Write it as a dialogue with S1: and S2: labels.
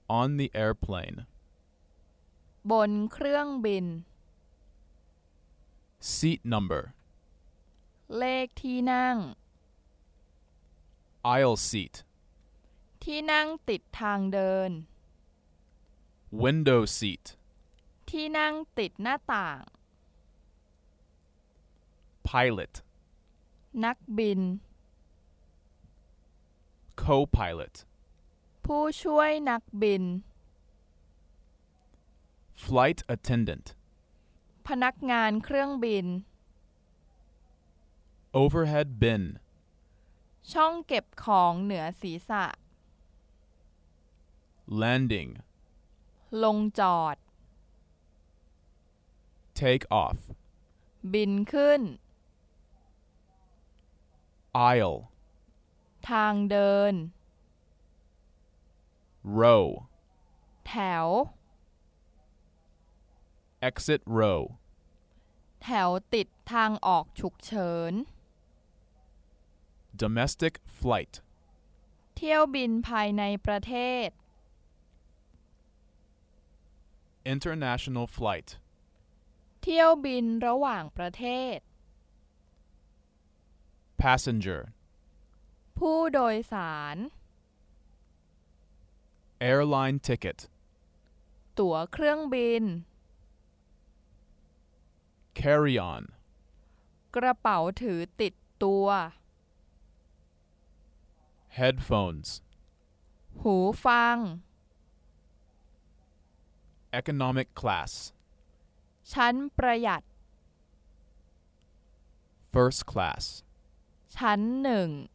S1: on the airplane
S2: บนเครื่องบิน
S1: seat number
S2: เลขที่นั่ง
S1: aisle seat
S2: ที่นั่งติดทางเดิน
S1: window seat
S2: ที่นั่งติดหน้าต่าง
S1: pilot
S2: นักบิน
S1: co-pilot
S2: ผู้ช่วยนักบิน
S1: flight attendant
S2: พนักงานเครื่องบิน
S1: overhead bin
S2: ช่องเก็บของเหนือศีรษะ
S1: landing
S2: ลงจอด
S1: take off
S2: บินขึ้น
S1: aisle
S2: ทางเดิน
S1: row
S2: แถว
S1: exit row
S2: แถวติดทางออกฉุกเฉิน
S1: domestic flight
S2: เที่ยวบินภายในประเทศ
S1: international flight
S2: เที่ยวบินระหว่างประเทศ
S1: passenger
S2: ผู้โดยสาร
S1: airline ticket
S2: ตั๋วเครื่องบิน
S1: carry on
S2: กระเป๋าถือติดตัว
S1: headphones
S2: หูฟัง
S1: economic class
S2: ชั้นประหยัด
S1: first class
S2: ชั้นหนึ่ง